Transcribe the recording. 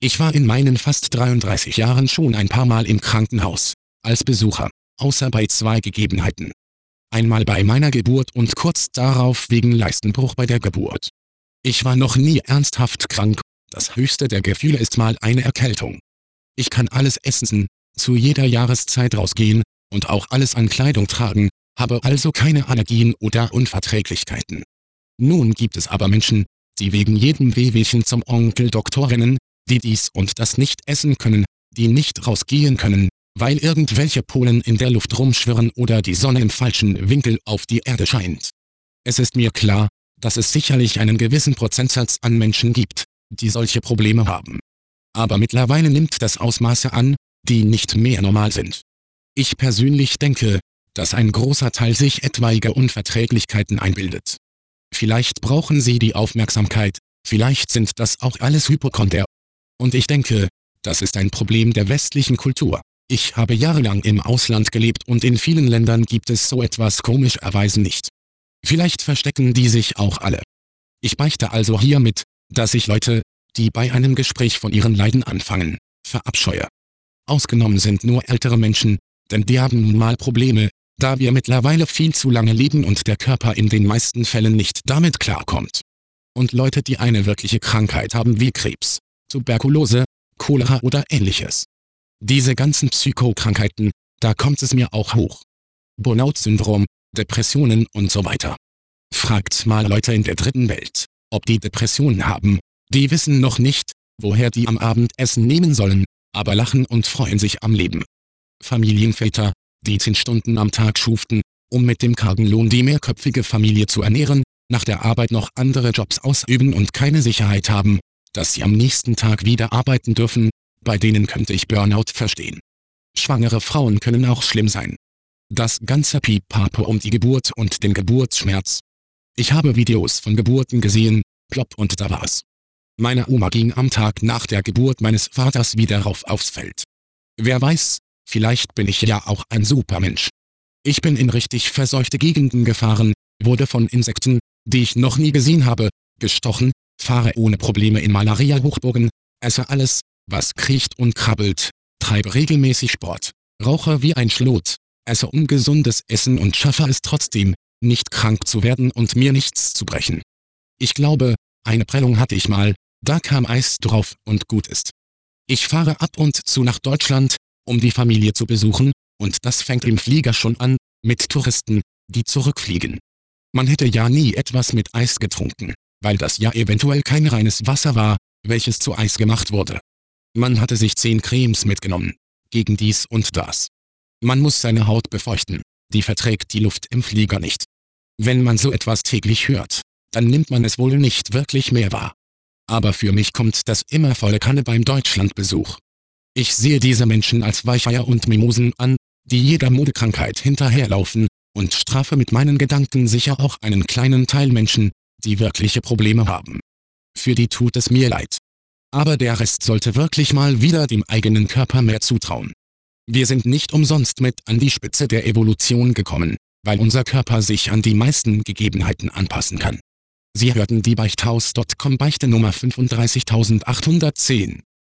Ich war in meinen fast 33 Jahren schon ein paar Mal im Krankenhaus, als Besucher, außer bei 2 Gegebenheiten. Einmal bei meiner Geburt und kurz darauf wegen Leistenbruch bei der Geburt. Ich war noch nie ernsthaft krank, das höchste der Gefühle ist mal eine Erkältung. Ich kann alles essen, zu jeder Jahreszeit rausgehen und auch alles an Kleidung tragen, habe also keine Allergien oder Unverträglichkeiten. Nun gibt es aber Menschen, die wegen jedem Wehwehchen zum Onkel Doktor rennen, die dies und das nicht essen können, die nicht rausgehen können, weil irgendwelche Pollen in der Luft rumschwirren oder die Sonne im falschen Winkel auf die Erde scheint. Es ist mir klar, dass es sicherlich einen gewissen Prozentsatz an Menschen gibt, die solche Probleme haben. Aber mittlerweile nimmt das Ausmaße an, die nicht mehr normal sind. Ich persönlich denke, dass ein großer Teil sich etwaige Unverträglichkeiten einbildet. Vielleicht brauchen sie die Aufmerksamkeit, vielleicht sind das auch alles Hypochonder. Und ich denke, das ist ein Problem der westlichen Kultur. Ich habe jahrelang im Ausland gelebt und in vielen Ländern gibt es so etwas komischerweise nicht. Vielleicht verstecken die sich auch alle. Ich beichte also hiermit, dass ich Leute, die bei einem Gespräch von ihren Leiden anfangen, verabscheue. Ausgenommen sind nur ältere Menschen, denn die haben nun mal Probleme, da wir mittlerweile viel zu lange leben und der Körper in den meisten Fällen nicht damit klarkommt. Und Leute, die eine wirkliche Krankheit haben wie Krebs, Tuberkulose, Cholera oder ähnliches. Diese ganzen Psychokrankheiten, da kommt es mir auch hoch. Burnout-Syndrom, Depressionen und so weiter. Fragt mal Leute in der dritten Welt, ob die Depressionen haben. Die wissen noch nicht, woher die am Abendessen nehmen sollen, aber lachen und freuen sich am Leben. Familienväter, die 10 Stunden am Tag schuften, um mit dem kargen Lohn die mehrköpfige Familie zu ernähren, nach der Arbeit noch andere Jobs ausüben und keine Sicherheit haben, dass sie am nächsten Tag wieder arbeiten dürfen, bei denen könnte ich Burnout verstehen. Schwangere Frauen können auch schlimm sein. Das ganze Pipapo um die Geburt und den Geburtsschmerz. Ich habe Videos von Geburten gesehen, plopp und da war's. Meine Oma ging am Tag nach der Geburt meines Vaters wieder rauf aufs Feld. Wer weiß, vielleicht bin ich ja auch ein Supermensch. Ich bin in richtig verseuchte Gegenden gefahren, wurde von Insekten, die ich noch nie gesehen habe, gestochen, fahre ohne Probleme in Malaria-Hochburgen, esse alles, was kriecht und krabbelt, treibe regelmäßig Sport, rauche wie ein Schlot, esse ungesundes Essen und schaffe es trotzdem, nicht krank zu werden und mir nichts zu brechen. Ich glaube, eine Prellung hatte ich mal, da kam Eis drauf und gut ist. Ich fahre ab und zu nach Deutschland, um die Familie zu besuchen, und das fängt im Flieger schon an, mit Touristen, die zurückfliegen. Man hätte ja nie etwas mit Eis getrunken, weil das ja eventuell kein reines Wasser war, welches zu Eis gemacht wurde. Man hatte sich 10 Cremes mitgenommen, gegen dies und das. Man muss seine Haut befeuchten, die verträgt die Luft im Flieger nicht. Wenn man so etwas täglich hört, dann nimmt man es wohl nicht wirklich mehr wahr. Aber für mich kommt das immer volle Kanne beim Deutschlandbesuch. Ich sehe diese Menschen als Weicheier und Mimosen an, die jeder Modekrankheit hinterherlaufen, und strafe mit meinen Gedanken sicher auch einen kleinen Teil Menschen, die wirkliche Probleme haben. Für die tut es mir leid. Aber der Rest sollte wirklich mal wieder dem eigenen Körper mehr zutrauen. Wir sind nicht umsonst mit an die Spitze der Evolution gekommen, weil unser Körper sich an die meisten Gegebenheiten anpassen kann. Sie hörten die Beichthaus.com Beichte Nummer 35810.